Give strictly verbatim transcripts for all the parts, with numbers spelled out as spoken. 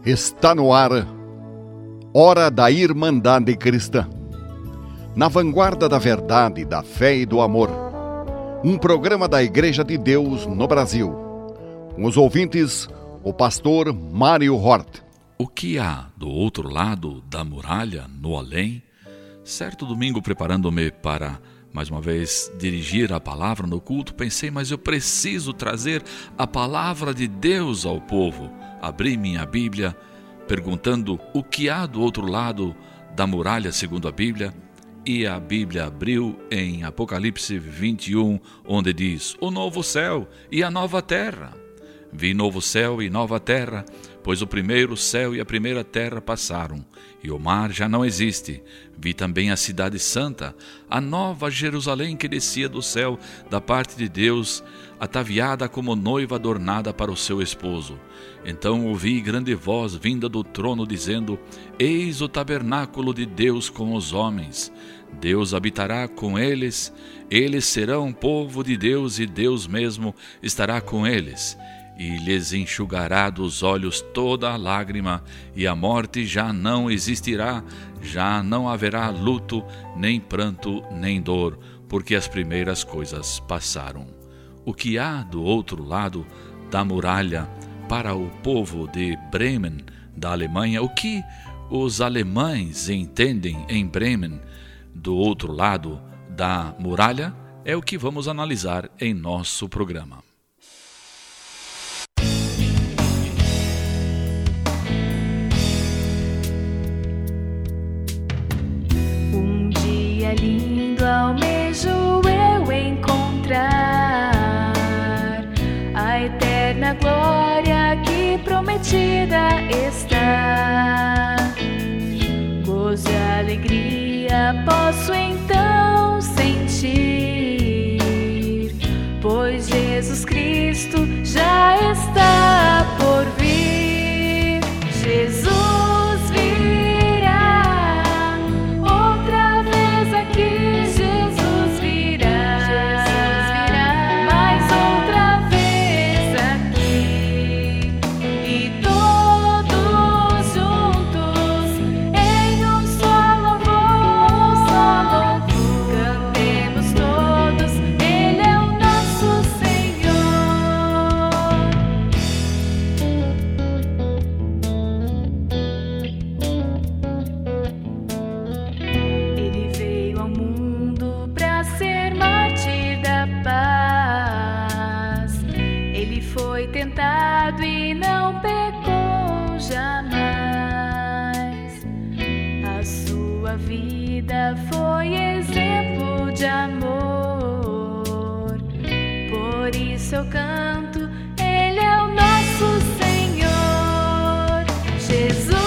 Está no ar, Hora da Irmandade Cristã. Na vanguarda da verdade, da fé e do amor. Um programa da Igreja de Deus no Brasil. Com os ouvintes, o pastor Mário Hort. O que há do outro lado da muralha, no além? Certo domingo, preparando-me para, mais uma vez, dirigir a palavra no culto, pensei, mas eu preciso trazer a palavra de Deus ao povo. Abri minha Bíblia, perguntando o que há do outro lado da muralha, segundo a Bíblia, e a Bíblia abriu em Apocalipse vinte e um, onde diz, o novo céu e a nova terra. Vi novo céu e nova terra, pois o primeiro céu e a primeira terra passaram, e o mar já não existe. Vi também a cidade santa, a nova Jerusalém que descia do céu, da parte de Deus, ataviada como noiva adornada para o seu esposo. Então ouvi grande voz vinda do trono, dizendo, eis o tabernáculo de Deus com os homens. Deus habitará com eles, eles serão povo de Deus, e Deus mesmo estará com eles. E lhes enxugará dos olhos toda a lágrima, e a morte já não existirá, já não haverá luto, nem pranto, nem dor, porque as primeiras coisas passaram. O que há do outro lado da muralha para o povo de Bremen, da Alemanha? O que os alemães entendem em Bremen, do outro lado da muralha? É o que vamos analisar em nosso programa. Lindo almejo eu encontrar a eterna glória que prometida está. Gozo e alegria posso então sentir, pois Jesus Cristo já está por vir. Jesus tentado e não pecou jamais. A sua vida foi exemplo de amor. Por isso eu canto, Ele é o nosso Senhor. Jesus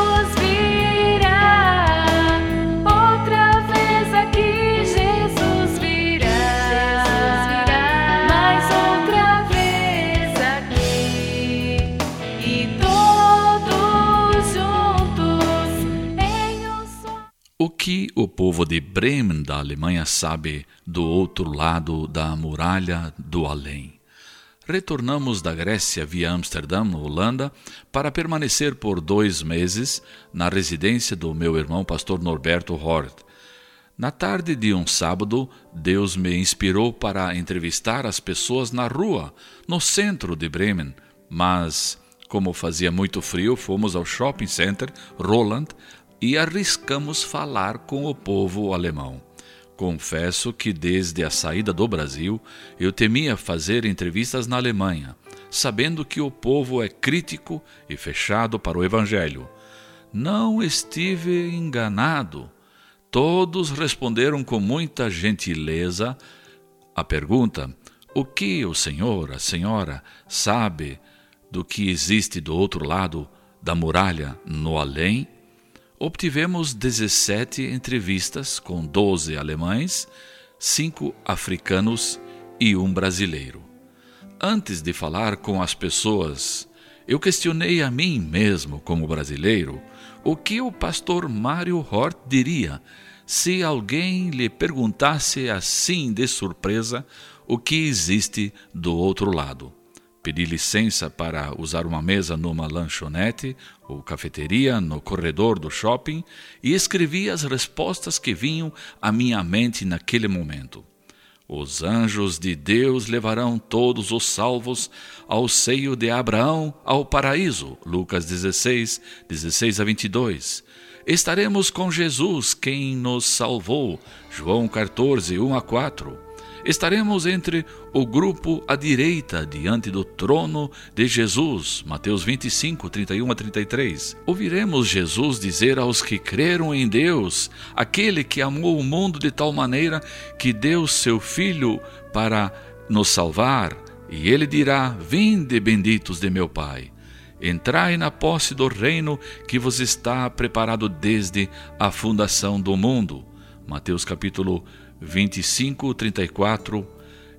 virá, outra vez aqui Jesus virá. Jesus virá, mais outra vez aqui, e todos juntos em um só. O que o povo de Bremen, da Alemanha, sabe do outro lado da muralha do além? Retornamos da Grécia via Amsterdã, Holanda, para permanecer por dois meses na residência do meu irmão pastor Norberto Hort. Na tarde de um sábado, Deus me inspirou para entrevistar as pessoas na rua, no centro de Bremen, mas, como fazia muito frio, fomos ao shopping center Roland e arriscamos falar com o povo alemão. Confesso que desde a saída do Brasil, eu temia fazer entrevistas na Alemanha, sabendo que o povo é crítico e fechado para o Evangelho. Não estive enganado. Todos responderam com muita gentileza a pergunta, o que o senhor, a senhora, sabe do que existe do outro lado da muralha no além? Obtivemos dezessete entrevistas com doze alemães, cinco africanos e um brasileiro. Antes de falar com as pessoas, eu questionei a mim mesmo, como brasileiro, o que o pastor Mário Hort diria se alguém lhe perguntasse assim de surpresa o que existe do outro lado. Pedi licença para usar uma mesa numa lanchonete ou cafeteria no corredor do shopping e escrevi as respostas que vinham à minha mente naquele momento. Os anjos de Deus levarão todos os salvos ao seio de Abraão ao paraíso. Lucas dezesseis, dezesseis a vinte e dois. Estaremos com Jesus, quem nos salvou. João quatorze, um a quatro. Estaremos entre o grupo à direita, diante do trono de Jesus. Mateus vinte e cinco, trinta e um a trinta e três. Ouviremos Jesus dizer aos que creram em Deus, aquele que amou o mundo de tal maneira que deu seu Filho para nos salvar. E ele dirá: vinde, benditos de meu Pai. Entrai na posse do reino que vos está preparado desde a fundação do mundo. Mateus capítulo vinte e cinco, trinta e quatro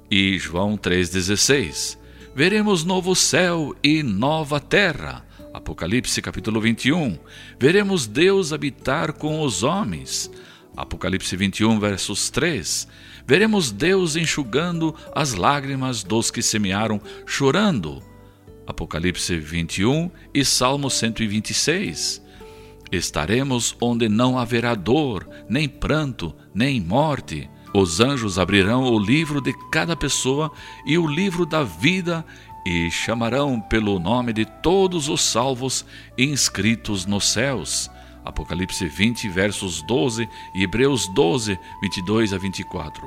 e João três, dezesseis. Veremos novo céu e nova terra. Apocalipse capítulo vinte e um. Veremos Deus habitar com os homens. Apocalipse vinte e um, versos três. Veremos Deus enxugando as lágrimas dos que semearam chorando. Apocalipse vinte e um e Salmo cento e vinte e seis. Estaremos onde não haverá dor, nem pranto, nem morte. Os anjos abrirão o livro de cada pessoa e o livro da vida e chamarão pelo nome de todos os salvos inscritos nos céus. Apocalipse vinte, versos doze e Hebreus doze, vinte e dois a vinte e quatro.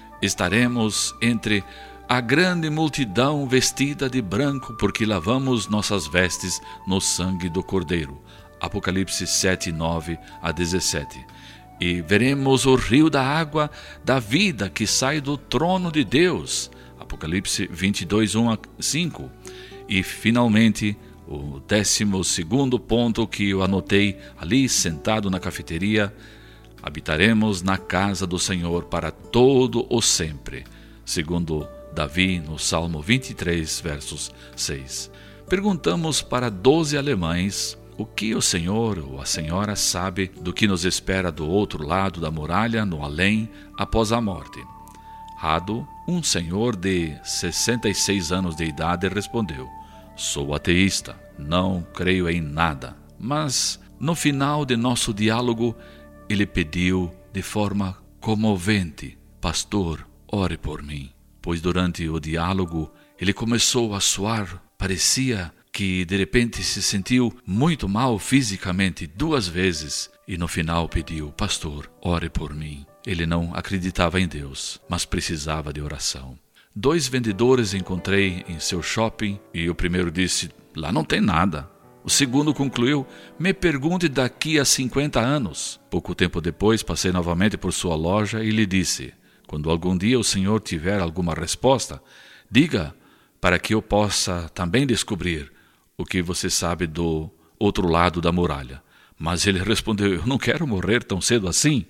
Estaremos entre a grande multidão vestida de branco, porque lavamos nossas vestes no sangue do Cordeiro. Apocalipse sete, nove a dezessete. E veremos o rio da água da vida que sai do trono de Deus. Apocalipse vinte e dois, um a cinco. E finalmente, o décimo segundo ponto que eu anotei ali sentado na cafeteria: habitaremos na casa do Senhor para todo o sempre. Segundo Davi, no Salmo vinte e três, versos seis. Perguntamos para doze alemães o que o senhor ou a senhora sabe do que nos espera do outro lado da muralha, no além, após a morte. Rado, um senhor de sessenta e seis anos de idade, respondeu: sou ateísta, não creio em nada. Mas, no final de nosso diálogo, ele pediu de forma comovente: pastor, ore por mim. Pois durante o diálogo ele começou a suar, parecia que de repente se sentiu muito mal fisicamente duas vezes e no final pediu: pastor, ore por mim. Ele não acreditava em Deus, mas precisava de oração. Dois vendedores encontrei em seu shopping e o primeiro disse: lá não tem nada. O segundo concluiu: me pergunte daqui a cinquenta anos. Pouco tempo depois passei novamente por sua loja e lhe disse: quando algum dia o senhor tiver alguma resposta, diga para que eu possa também descobrir o que você sabe do outro lado da muralha. Mas ele respondeu: eu não quero morrer tão cedo assim.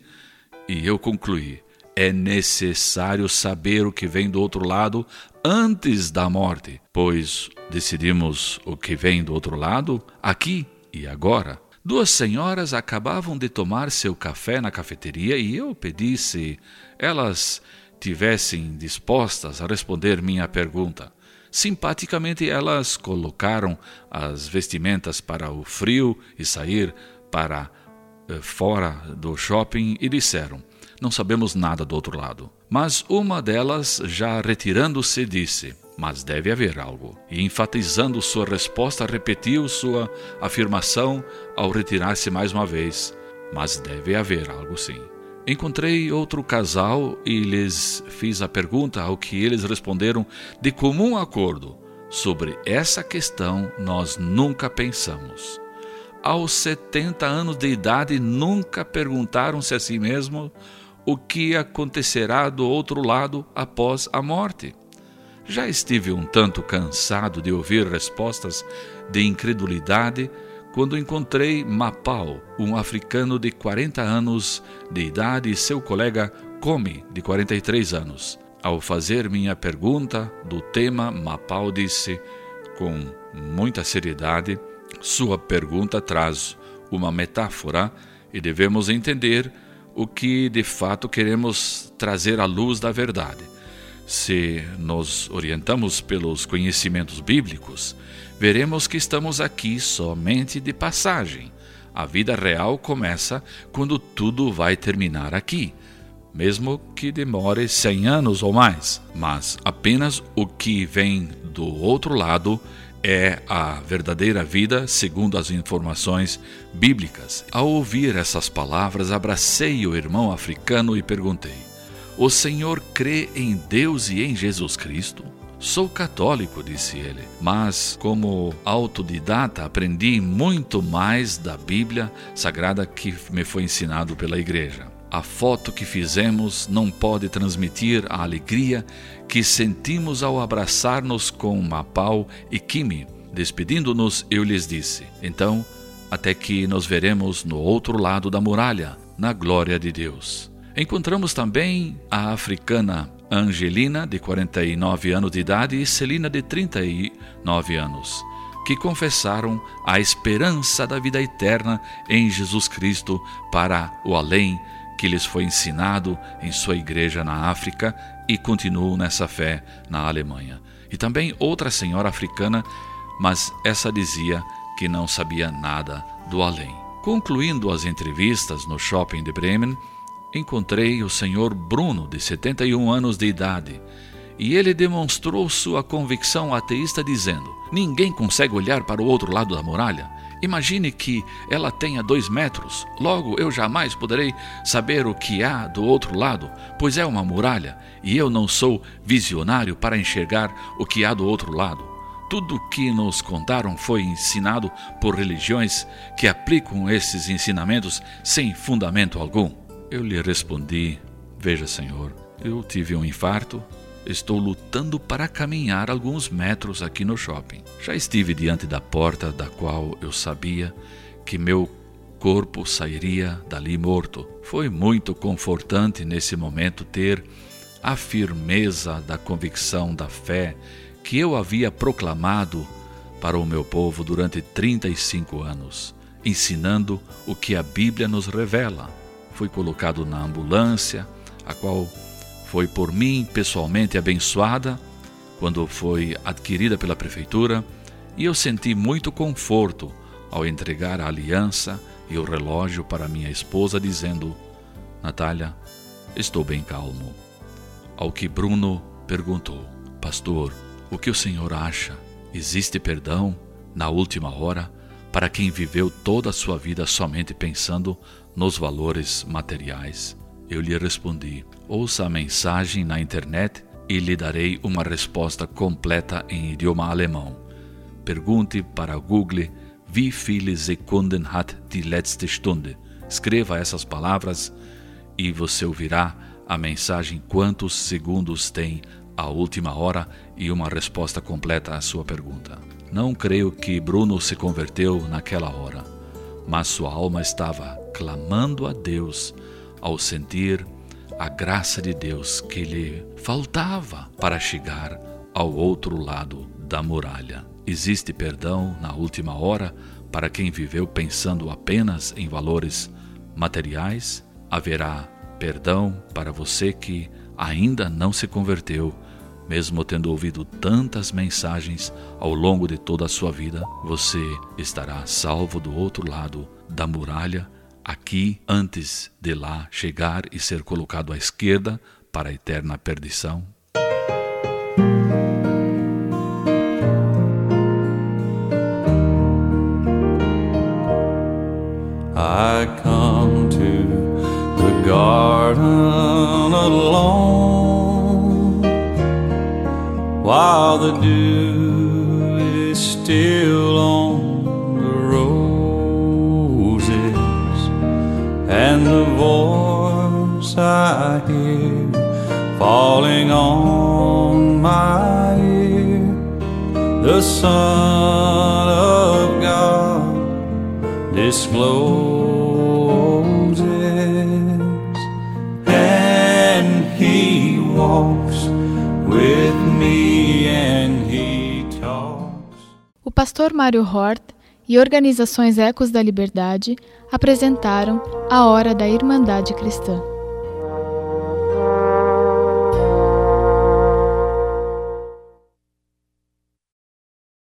E eu concluí: é necessário saber o que vem do outro lado antes da morte, pois decidimos o que vem do outro lado aqui e agora. Duas senhoras acabavam de tomar seu café na cafeteria e eu pedi se elas tivessem dispostas a responder minha pergunta. Simpaticamente elas colocaram as vestimentas para o frio e sair para eh, fora do shopping e disseram: não sabemos nada do outro lado. Mas uma delas, já retirando-se, disse: mas deve haver algo. E enfatizando sua resposta, repetiu sua afirmação ao retirar-se mais uma vez: mas deve haver algo sim. Encontrei outro casal e lhes fiz a pergunta, ao que eles responderam de comum acordo: sobre essa questão nós nunca pensamos. Aos setenta anos de idade, nunca perguntaram-se a si mesmos o que acontecerá do outro lado após a morte. Já estive um tanto cansado de ouvir respostas de incredulidade quando encontrei Mapau, um africano de quarenta anos de idade, e seu colega Komi, de quarenta e três anos. Ao fazer minha pergunta do tema, Mapau disse com muita seriedade: sua pergunta traz uma metáfora e devemos entender o que de fato queremos trazer à luz da verdade. Se nos orientamos pelos conhecimentos bíblicos, veremos que estamos aqui somente de passagem. A vida real começa quando tudo vai terminar aqui, mesmo que demore cem anos ou mais. Mas apenas o que vem do outro lado é a verdadeira vida segundo as informações bíblicas. Ao ouvir essas palavras, abracei o irmão africano e perguntei: "O senhor crê em Deus e em Jesus Cristo?" "Sou católico", disse ele, "mas como autodidata aprendi muito mais da Bíblia Sagrada que me foi ensinado pela igreja. A foto que fizemos não pode transmitir a alegria que sentimos ao abraçar-nos com Mapau e Kimi. Despedindo-nos, eu lhes disse: então, até que nos veremos no outro lado da muralha, na glória de Deus." Encontramos também a africana Angelina, de quarenta e nove anos de idade, e Celina, de trinta e nove anos, que confessaram a esperança da vida eterna em Jesus Cristo para o além, que lhes foi ensinado em sua igreja na África, e continuam nessa fé na Alemanha. E também outra senhora africana, mas essa dizia que não sabia nada do além. Concluindo as entrevistas no shopping de Bremen, encontrei o senhor Bruno, de setenta e um anos de idade, e ele demonstrou sua convicção ateísta dizendo: "Ninguém consegue olhar para o outro lado da muralha. Imagine que ela tenha dois metros, logo eu jamais poderei saber o que há do outro lado, pois é uma muralha, e eu não sou visionário para enxergar o que há do outro lado. Tudo o que nos contaram foi ensinado por religiões que aplicam esses ensinamentos sem fundamento algum." Eu lhe respondi: "Veja, senhor, eu tive um infarto, estou lutando para caminhar alguns metros aqui no shopping. Já estive diante da porta da qual eu sabia que meu corpo sairia dali morto. Foi muito confortante nesse momento ter a firmeza da convicção da fé que eu havia proclamado para o meu povo durante trinta e cinco anos, ensinando o que a Bíblia nos revela. Fui colocado na ambulância, a qual foi por mim pessoalmente abençoada quando foi adquirida pela prefeitura, e eu senti muito conforto ao entregar a aliança e o relógio para minha esposa, dizendo: Natália, estou bem calmo." Ao que Bruno perguntou: "Pastor, o que o senhor acha? Existe perdão na última hora para quem viveu toda a sua vida somente pensando nos valores materiais?" Eu lhe respondi: "Ouça a mensagem na internet e lhe darei uma resposta completa em idioma alemão. Pergunte para Google wie viele Sekunden hat die letzte Stunde. Escreva essas palavras e você ouvirá a mensagem quantos segundos tem a última hora e uma resposta completa à sua pergunta." Não creio que Bruno se converteu naquela hora, mas sua alma estava clamando a Deus ao sentir a graça de Deus que lhe faltava para chegar ao outro lado da muralha. Existe perdão na última hora para quem viveu pensando apenas em valores materiais? Haverá perdão para você que ainda não se converteu, mesmo tendo ouvido tantas mensagens ao longo de toda a sua vida. Você estará salvo do outro lado da muralha, aqui, antes de lá chegar e ser colocado à esquerda para a eterna perdição. I come to the garden alone, while the dew is still on the roses, and the voice I hear falling on my ear, the Son of God discloses, and He walks with me and He talks. O pastor Mário Hort e organizações Ecos da Liberdade apresentaram A Hora da Irmandade Cristã.